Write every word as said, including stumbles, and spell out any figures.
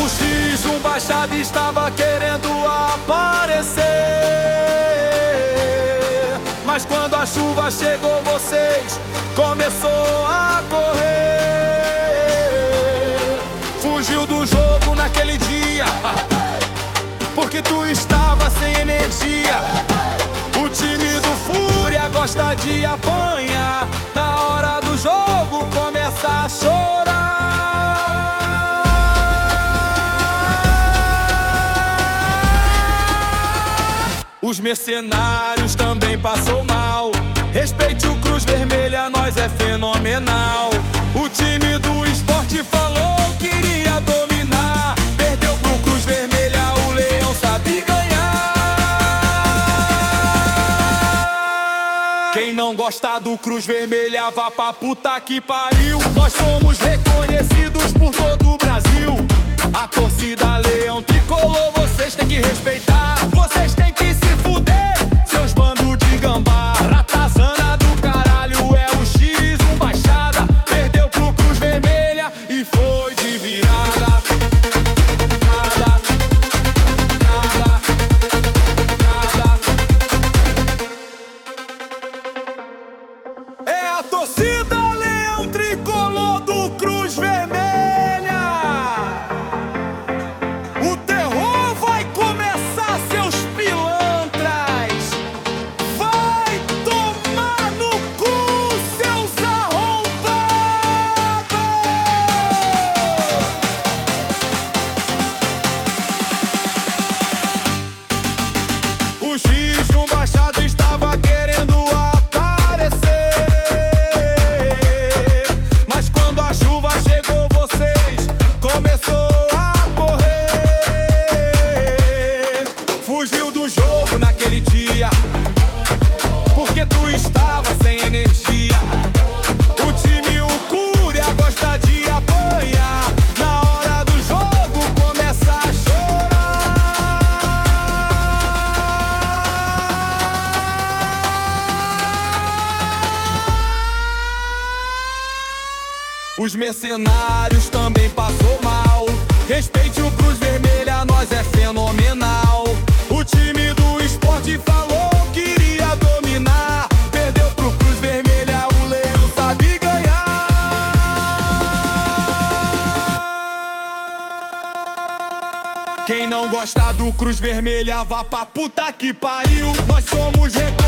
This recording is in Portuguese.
O X um baixado estava querendo aparecer, mas quando a chuva chegou vocês começou a correr. Fugiu do jogo naquele dia porque tu estava sem energia. O time do Fúria gosta de apanhar, na hora do jogo começa a chorar. Os mercenários também passou mal. Respeite o Cruz Vermelha, nós é fenomenal. O time do Esporte falou que iria dominar, perdeu pro Cruz Vermelha, o Leão sabe ganhar. Quem não gosta do Cruz Vermelha, vá pra puta que pariu. Nós somos reconhecidos por todo o Brasil. A torcida Leão Tricolor, vocês têm que respeitar. Vocês têm que se fuder, seus bandos de gambá. Ratazana do caralho, é o X um baixada. Perdeu pro Cruz Vermelha e foi de virada. Nada, nada, nada. É a torcida Leão Tricolor do Cruz Vermelha. O terror vai começar, seus pilantras. Vai tomar no cu, seus arrombados. O X um baixado estava querendo aparecer, mas quando a chuva chegou vocês começou a correr. Fugiu do jogo naquele dia porque tu estava sem energia. O time, o Fúria, gosta de apanhar, na hora do jogo começa a chorar. Os mercenários também passou mal. Respeite o Cruz Vermelha, nós é fenomenal. O time do Esporte falou que iria dominar, perdeu pro Cruz Vermelha, o Leão sabe ganhar. Quem não gosta do Cruz Vermelha, vá pra puta que pariu. Nós somos reconhecidos